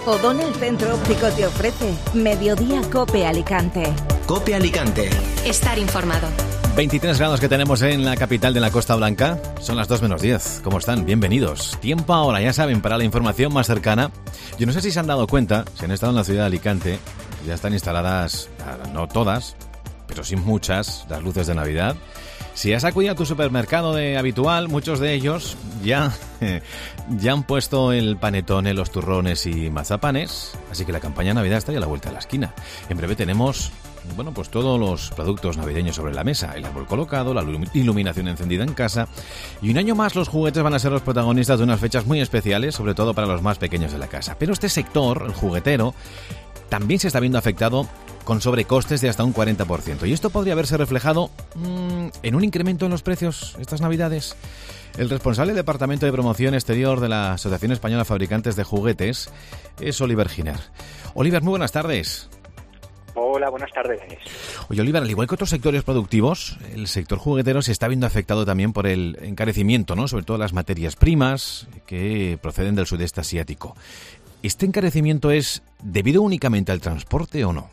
O'Donnell Centro Óptico te ofrece Mediodía Cope Alicante. Cope Alicante. Estar informado. 23 grados que tenemos en la capital de la Costa Blanca. Son las 2 menos 10. ¿Cómo están? Bienvenidos. Tiempo ahora, ya saben, para la información más cercana. Yo no sé si se han dado cuenta, si han estado en la ciudad de Alicante, ya están instaladas, no todas, pero sí muchas, las luces de Navidad. Si has acudido a tu supermercado habitual, muchos de ellos ya han puesto el panetone, los turrones y mazapanes, así que la campaña de Navidad está ya a la vuelta de la esquina. En breve tenemos, pues todos los productos navideños sobre la mesa, el árbol colocado, la iluminación encendida en casa, y un año más los juguetes van a ser los protagonistas de unas fechas muy especiales, sobre todo para los más pequeños de la casa. Pero este sector, el juguetero, también se está viendo afectado con sobrecostes de hasta un 40%. Y esto podría haberse reflejado en un incremento en los precios estas Navidades. El responsable del Departamento de Promoción Exterior de la Asociación Española de Fabricantes de Juguetes es Oliver Giner. Oliver, muy buenas tardes. Hola, buenas tardes. Oye, Oliver, al igual que otros sectores productivos, el sector juguetero se está viendo afectado también por el encarecimiento, ¿no? Sobre todo las materias primas que proceden del sudeste asiático. ¿Este encarecimiento es debido únicamente al transporte o no?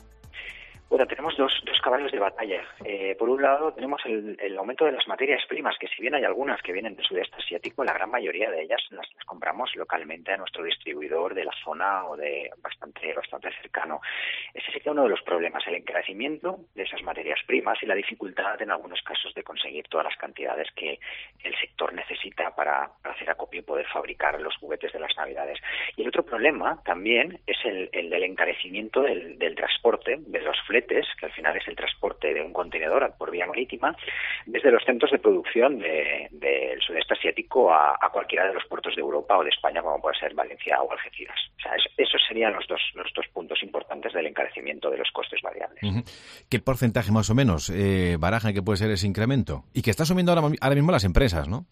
Bueno, tenemos dos caballos de batalla. Por un lado, tenemos el aumento de las materias primas, que si bien hay algunas que vienen del sudeste asiático, la gran mayoría de ellas las compramos localmente a nuestro distribuidor de la zona o de bastante cercano. Ese sería uno de los problemas, el encarecimiento de esas materias primas y la dificultad en algunos casos de conseguir todas las cantidades que el sector necesita para hacer acopio y poder fabricar los juguetes de las Navidades. Y el otro problema también es el del encarecimiento del transporte, de los fletes, que al final es el transporte de un contenedor por vía marítima, desde los centros de producción del sudeste asiático a cualquiera de los puertos de Europa o de España, como puede ser Valencia o Algeciras. O sea, esos serían los dos puntos importantes del encarecimiento de los costes variables. Uh-huh. ¿Qué porcentaje más o menos baraja que puede ser ese incremento? Y que está asumiendo ahora mismo las empresas, ¿no?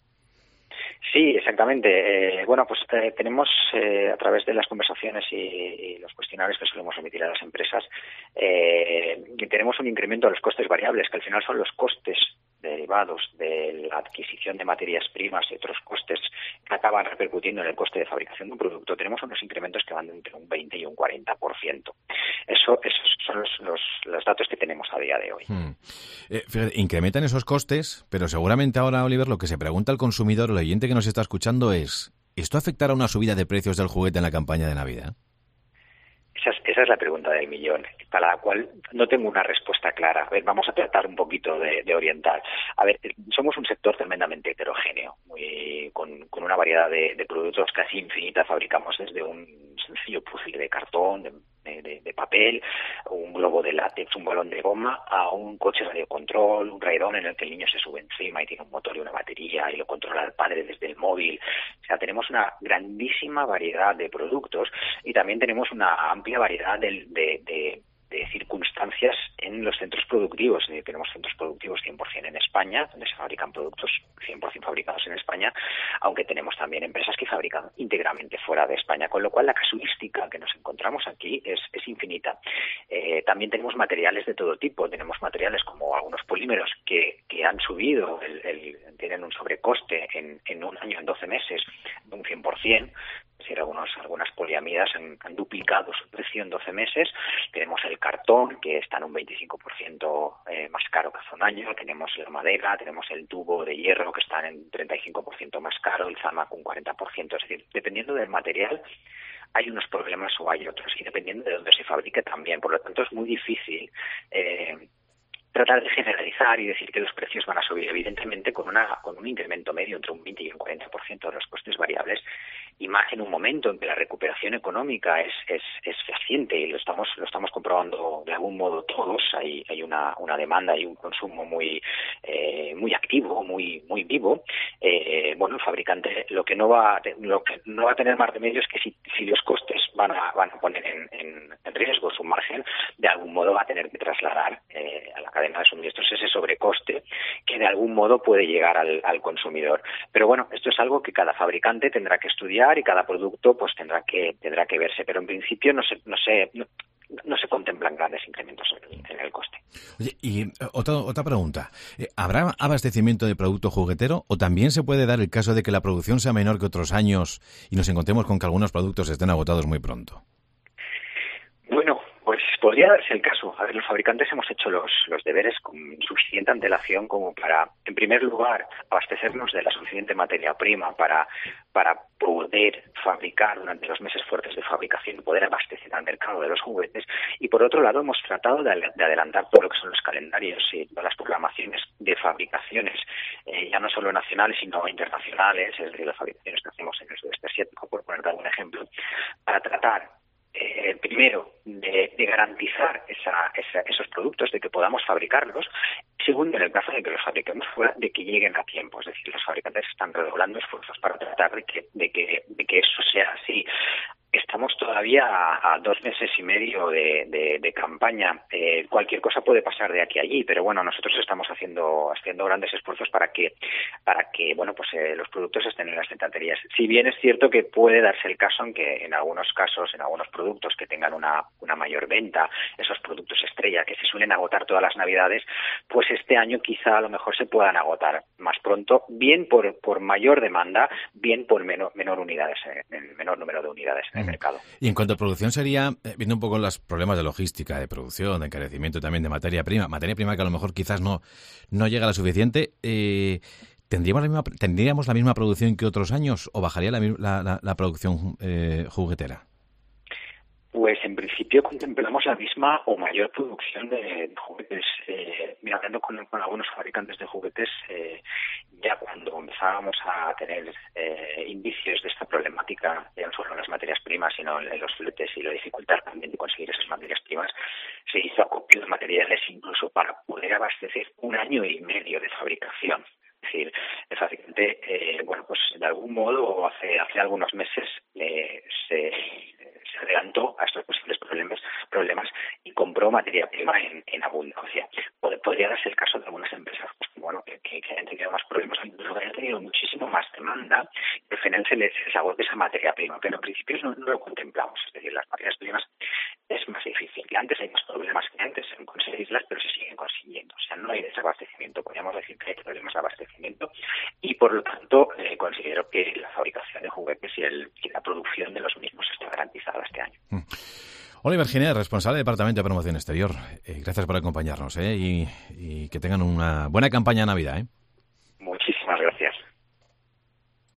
Sí, exactamente. Tenemos a través de las conversaciones y los cuestionarios que solemos emitir a las empresas, tenemos un incremento de los costes variables, que al final son los costes derivados de la adquisición de materias primas y otros costes que acaban repercutiendo en el coste de fabricación de un producto. Tenemos unos incrementos que van de entre un 20 y un 40%. Esos son los datos que tenemos a día de hoy. Fíjate, incrementan esos costes, pero seguramente ahora, Oliver, lo que se pregunta el consumidor, el oyente que nos está escuchando es, ¿esto afectará a una subida de precios del juguete en la campaña de Navidad? Esa es la pregunta del millón, para la cual no tengo una respuesta clara. A ver, vamos a tratar un poquito de orientar. A ver, somos un sector tremendamente heterogéneo, con una variedad de productos casi infinita. Fabricamos desde un sencillo puzzle de cartón, de papel, un globo de látex, un balón de goma, a un coche radio control, un raidón en el que el niño se sube encima y tiene un motor y una batería y lo controla el padre desde el móvil. O sea, tenemos una grandísima variedad de productos y también tenemos una amplia variedad de circunstancias en los centros productivos. Tenemos centros productivos 100% en España, donde se fabrican productos 100% fabricados en España, aunque tenemos también empresas que fabrican íntegramente fuera de España, con lo cual la casuística que nos encontramos aquí es infinita. También tenemos materiales de todo tipo. Tenemos materiales como algunos polímeros que han subido, tienen un sobrecoste en un año, en 12 meses, de un 100%. Es decir, algunas poliamidas han duplicado su precio en 12 meses. Tenemos el cartón, que está en un 25% más caro que hace un año. Tenemos la madera, tenemos el tubo de hierro, que está en 35% más caro, el zamac un 40%. Es decir, dependiendo del material, hay unos problemas o hay otros, y dependiendo de dónde se fabrique también. Por lo tanto, es muy difícil tratar de generalizar y decir que los precios van a subir. Evidentemente, con un incremento medio entre un 20 y un 40% de los costes variables, y más en un momento en que la recuperación económica es fehaciente, y lo estamos comprobando de algún modo todos. Hay una demanda y un consumo muy activo, muy vivo. El fabricante lo que no va a tener más remedio es que si los costes van a poner en riesgo su margen, de algún modo va a tener que trasladar a la cadena de suministros ese sobrecoste que de algún modo puede llegar al consumidor. Pero bueno, esto es algo que cada fabricante tendrá que estudiar y cada producto pues tendrá que verse. Pero en principio no sé no se contemplan grandes incrementos en el coste. Oye, y otra pregunta. ¿Habrá abastecimiento de producto juguetero o también se puede dar el caso de que la producción sea menor que otros años y nos encontremos con que algunos productos estén agotados muy pronto? Bueno, pues podría darse el caso. A ver, los fabricantes hemos hecho los deberes con suficiente antelación como para, en primer lugar, abastecernos de la suficiente materia prima para poder fabricar durante los meses fuertes de fabricación y poder abastecer al mercado de los juguetes. Y por otro lado, hemos tratado de adelantar todo lo que son los calendarios y todas las programaciones de fabricaciones, ya no solo nacionales, sino internacionales, es decir, las fabricaciones que hacemos en el sudeste asiático, por poner algún ejemplo, para tratar primero, de garantizar esos productos, de que podamos fabricarlos. Segundo, en el caso de que los fabriquemos fuera, de que lleguen a tiempo. Es decir, los fabricantes están redoblando esfuerzos para tratar de que eso sea así. Estamos todavía a 2 meses y medio de campaña. Cualquier cosa puede pasar de aquí a allí, pero bueno, nosotros estamos haciendo grandes esfuerzos para que bueno, pues los productos estén en las estanterías. Si bien es cierto que puede darse el caso en que en algunos casos, en algunos productos que tengan una mayor venta, esos productos estrella que se suelen agotar todas las Navidades, pues este año quizá a lo mejor se puedan agotar más pronto, bien por mayor demanda, bien por menor unidades, menor número de unidades en el mercado. Y en cuanto a producción sería, viendo un poco los problemas de logística, de producción, de encarecimiento también de materia prima que a lo mejor quizás no llega a la suficiente, ¿tendríamos la misma producción que otros años o bajaría la producción juguetera? Pues en principio contemplamos la misma o mayor producción de juguetes. Mira, hablando con algunos fabricantes de juguetes, ya cuando empezábamos a tener indicios de esta problemática, ya no solo en las materias primas, sino en los fletes y la dificultad también de conseguir esas materias primas, se hizo acopio de materiales incluso para poder abastecer 1 año y medio de fabricación. Es decir, el fabricante, bueno, pues de algún modo hace algunos meses se adelantó a estos posibles problemas y compró materia prima en abundancia. Podría darse el caso de algunas empresas bueno, que hayan tenido más problemas, incluso que hayan tenido muchísimo más demanda, y al final se les agote esa materia prima, pero en principio no lo contemplamos. Es decir, las materias primas es más difícil. Que antes hay más problemas que antes en conseguirlas, pero se siguen consiguiendo. O sea, no hay desabastecimiento. Podríamos decir que hay problemas de abastecimiento y, por lo tanto, considero que la fabricación de juguetes y la producción de los mismos está garantizada este año. Oliver Giner, responsable del Departamento de Promoción Exterior. Gracias por acompañarnos y que tengan una buena campaña de Navidad. Muchísimas gracias.